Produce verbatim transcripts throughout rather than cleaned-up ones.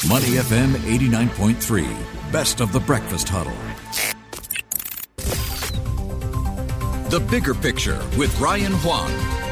Money F M eighty-nine point three. Best of the Breakfast Huddle. The Bigger Picture with Ryan Huang.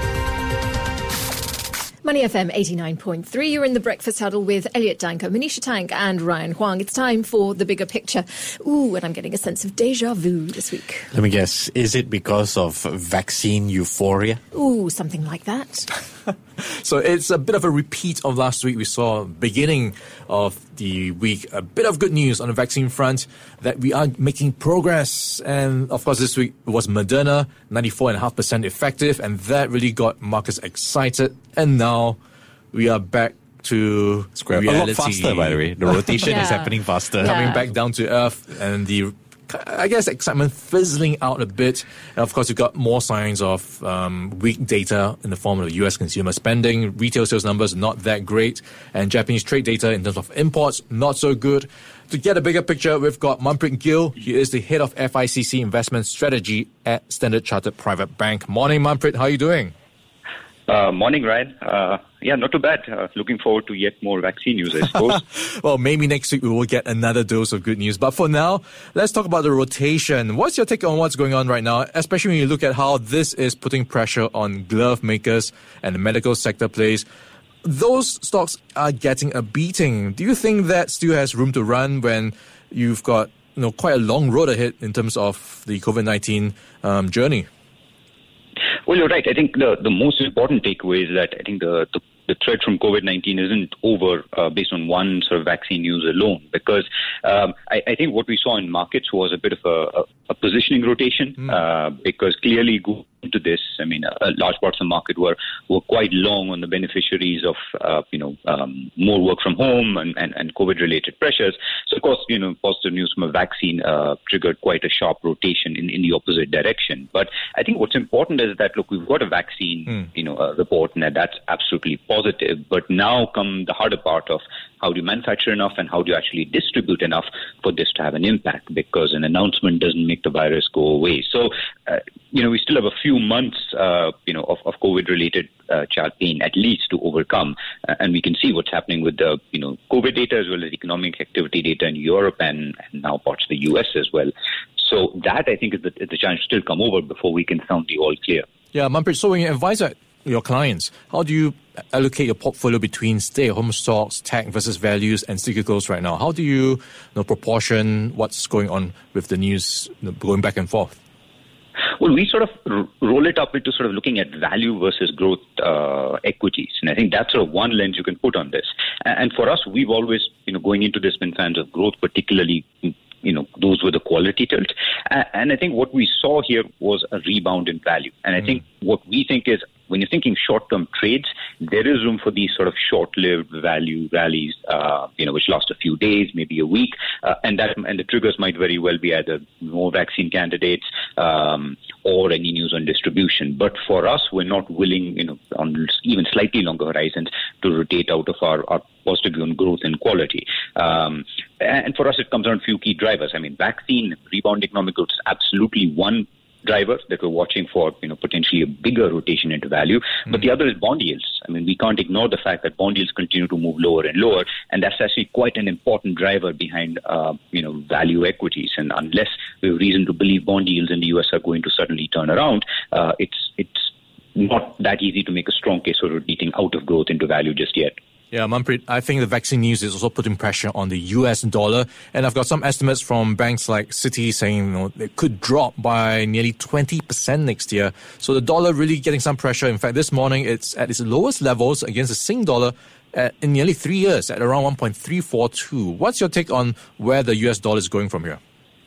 Money F M eighty-nine point three. You're in the Breakfast Huddle with Elliot Danko, Manisha Tank and Ryan Huang. It's time for The Bigger Picture. Ooh, and I'm getting a sense of deja vu this week. Let me guess. Is it because of vaccine euphoria? Ooh, something like that. So it's a bit of a repeat of last week. We saw beginning of the week a bit of good news on the vaccine front that we are making progress. And of course, this week it was Moderna, ninety-four point five percent effective, and that really got markets excited. And now we are back to Square. reality. A lot faster, by the way. The rotation Yeah. is happening faster. Yeah. Coming back down to earth, and the I guess excitement fizzling out a bit. And of course, you've got more signs of um, weak data in the form of U S consumer spending. Retail sales numbers not that great. And Japanese trade data in terms of imports, not so good. To get a bigger picture, we've got Manpreet Gill. He is the head of F I C C Investment Strategy at Standard Chartered Private Bank. Morning, Manpreet. How are you doing? Uh, morning, Ryan. Uh, yeah, not too bad. Uh, looking forward to yet more vaccine news, I suppose. Well, maybe next week we will get another dose of good news. But for now, let's talk about the rotation. What's your take on what's going on right now, especially when you look at how this is putting pressure on glove makers and the medical sector plays? Those stocks are getting a beating. Do you think that still has room to run when you've got you know quite a long road ahead in terms of the COVID nineteen um, journey? Well, you're right. I think the, the most important takeaway is that I think the, the, the threat from COVID nineteen isn't over uh, based on one sort of vaccine news alone, because um, I, I think what we saw in markets was a bit of a, a, a positioning rotation, mm. uh, because clearly going into this, I mean, a, a large parts of the market were, were quite long on the beneficiaries of, uh, you know, um, more work from home and, and, and COVID-related pressures. So, of course, you know, positive news from a vaccine uh, triggered quite a sharp rotation in, in the opposite direction. But I think what's important is that, look, we've got a vaccine, mm. you know, uh, report, and that's absolutely positive. But now come the harder part of how do you manufacture enough and how do you actually distribute enough for this to have an impact, because an announcement doesn't make the virus go away. So, uh, you know, we still have a few months, uh, you know, of, of COVID-related uh, child pain at least to overcome. Uh, and we can see what's happening with the, you know, COVID data as well as economic activity data in Europe and, and now parts of the U S as well. So that, I think, is the, is the chance to still come over before we can sound the all clear. Yeah, Manpreet, so when you advise your clients, how do you allocate your portfolio between stay-at-home stocks, tech versus values, and cyclicals right now? How do you, you know, proportion what's going on with the news you know, going back and forth? Well, we sort of r- roll it up into sort of looking at value versus growth uh, equities. And I think that's sort of one lens you can put on this. And, and for us, we've always, you know, going into this been fans of growth, particularly, you know, those with the quality tilt. And, and I think what we saw here was a rebound in value. And I mm. think what we think is, when you're thinking short-term trades, there is room for these sort of short-lived value rallies, uh, you know, which last a few days, maybe a week, uh, and that and the triggers might very well be either more vaccine candidates um, or any news on distribution. But for us, we're not willing, you know, on even slightly longer horizons, to rotate out of our, our positive view on growth and quality. Um, and for us, it comes down to a few key drivers. I mean, vaccine, rebound economic growth is absolutely one driver that we're watching for, you know, potentially a bigger rotation into value. Mm-hmm. But the other is bond yields. I mean, we can't ignore the fact that bond yields continue to move lower and lower, and that's actually quite an important driver behind, uh, you know, value equities. And unless we have reason to believe bond yields in the U S are going to suddenly turn around, uh, it's it's not that easy to make a strong case for rotating out of growth into value just yet. Yeah, Manpreet, I think the vaccine news is also putting pressure on the U S dollar. And I've got some estimates from banks like Citi saying you know, it could drop by nearly twenty percent next year. So the dollar really getting some pressure. In fact, this morning it's at its lowest levels against the Sing dollar at, in nearly three years at around one point three four two. What's your take on where the U S dollar is going from here?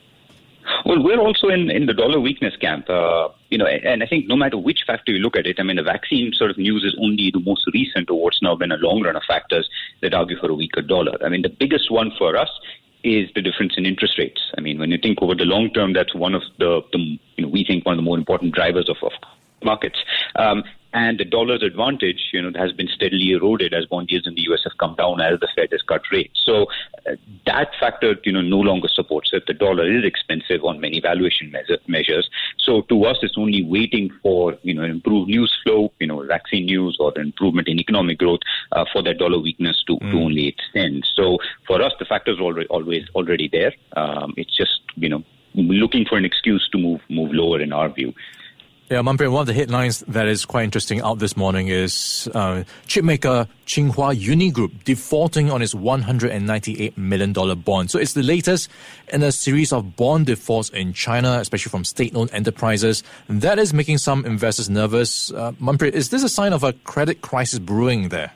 Well, we're also in, in the dollar weakness camp, uh, you know, and I think no matter which factor you look at it, I mean, the vaccine sort of news is only the most recent of what's now been a long run of factors that argue for a weaker dollar. I mean, the biggest one for us is the difference in interest rates. I mean, when you think over the long term, that's one of the, the you know, we think one of the more important drivers of, of markets. Um, And the dollar's advantage, you know, has been steadily eroded as bond yields in the U S have come down as the Fed has cut rates. So uh, that factor, you know, no longer supports it. The dollar is expensive on many valuation measure, measures. So to us, it's only waiting for, you know, improved news flow, you know, vaccine news or the improvement in economic growth uh, for that dollar weakness to, mm. to only extend. So for us, the factors are already, always already there. Um, it's just, you know, looking for an excuse to move move lower in our view. Yeah, Manpreet, one of the headlines that is quite interesting out this morning is uh, chipmaker Tsinghua Unigroup defaulting on its one hundred ninety-eight million dollars bond. So it's the latest in a series of bond defaults in China, especially from state-owned enterprises. That is making some investors nervous. Uh, Manpreet, is this a sign of a credit crisis brewing there?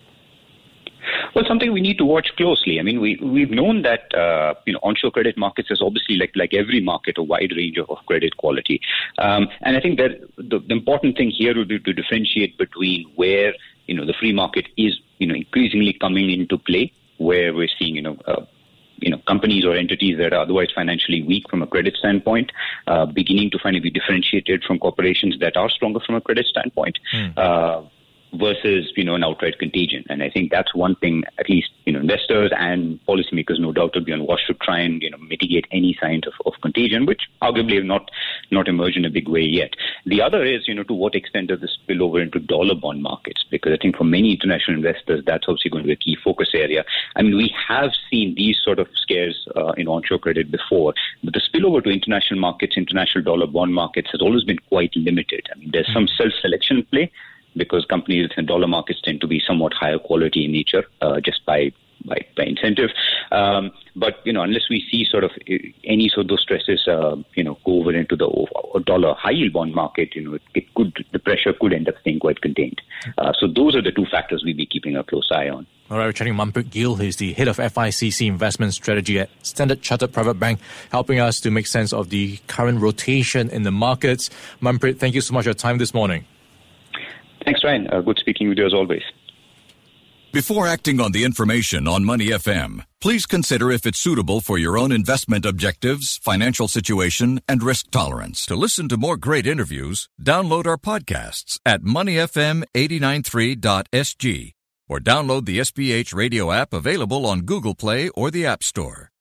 Well, something we need to watch closely. I mean, we, we've known that, uh, you know, onshore credit markets is obviously, like like every market, a wide range of, of credit quality. Um, and I think that the, the important thing here would be to differentiate between where, you know, the free market is, you know, increasingly coming into play, where we're seeing, you know, uh, you know, companies or entities that are otherwise financially weak from a credit standpoint, uh, beginning to finally be differentiated from corporations that are stronger from a credit standpoint. Mm. Uh, versus, you know, an outright contagion. And I think that's one thing, at least, you know, investors and policymakers no doubt will be on watch to try and, you know, mitigate any signs of, of contagion, which arguably have not, not emerged in a big way yet. The other is, you know, to what extent does this spill over into dollar bond markets? Because I think for many international investors, that's obviously going to be a key focus area. I mean, we have seen these sort of scares uh, in onshore credit before, but the spillover to international markets, international dollar bond markets has always been quite limited. I mean, there's some self-selection play, because companies in dollar markets tend to be somewhat higher quality in nature, uh, just by, by by incentive. Um, but, you know, unless we see sort of any sort of those stresses, uh, you know, go over into the dollar high yield bond market, you know, it, it could, the pressure could end up staying quite contained. Uh, so those are the two factors we'll be keeping a close eye on. All right, we're chatting Manpreet Gill, who's the head of F I C C investment strategy at Standard Chartered Private Bank, helping us to make sense of the current rotation in the markets. Manpreet, thank you so much for your time this morning. Thanks, Ryan. Uh, good speaking with you as always. Before acting on the information on Money F M, please consider if it's suitable for your own investment objectives, financial situation, and risk tolerance. To listen to more great interviews, download our podcasts at money f m eight nine three dot s g or download the S P H radio app available on Google Play or the App Store.